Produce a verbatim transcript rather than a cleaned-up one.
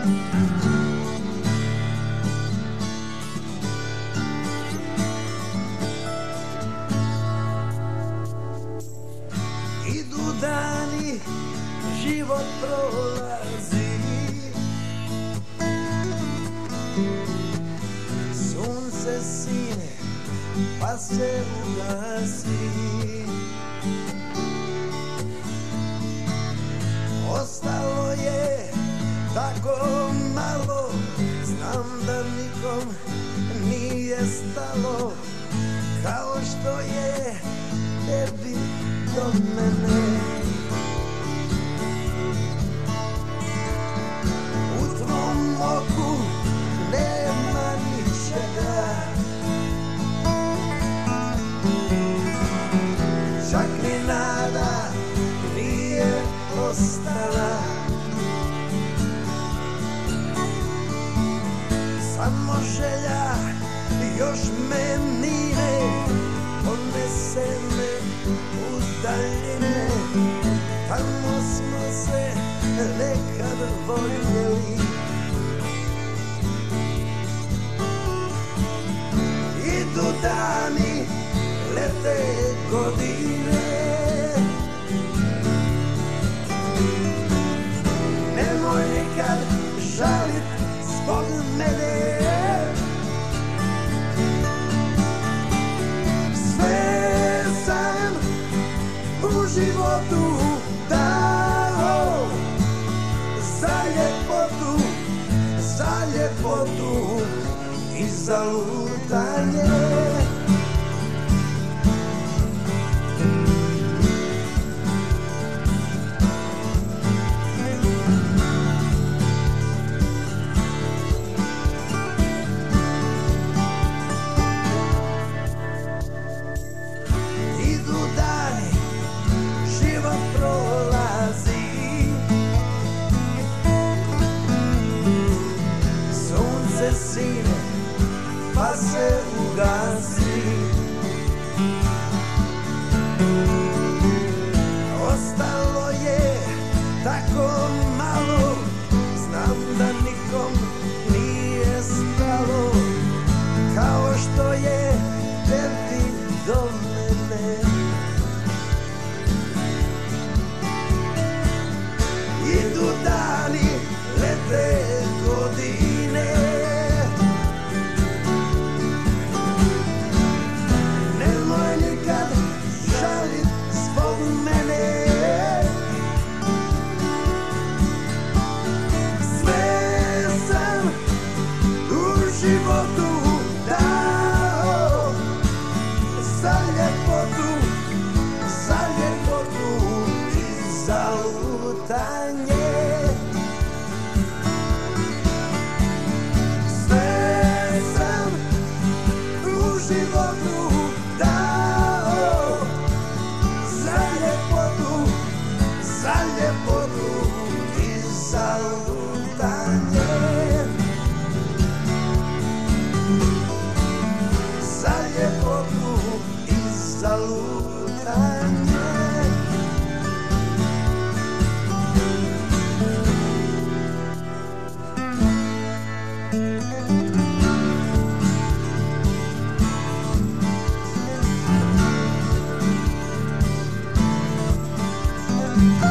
Idu dani, život prolazi, sunce sine pa se ugasi. Ostalo je tako malo, znam da nikom nije stalo, kao što je tebi do mene. U tvom oku nema ničega, čak ni nada nije ostala. Samo želja još me mire, ponese me u daljine. Tamo smo se nekad voljeli. Idu dani, lete godine, nemoj nikad žalit zbog mene. Sve sam u životu dao za ljepotu, za ljepotu i za lutanje. Sine, pa se ugasi. Ostalo je tako malo, znam da nikom nije stalo, kao što je tebi do mene. Idu dani, lete godine, životu dao za ljepotu, za ljepotu i za lutanje. Sve sam u životu dao za ljepotu, za ljepotu i za lutanje. Ljepotu i za lutanje. Thank you.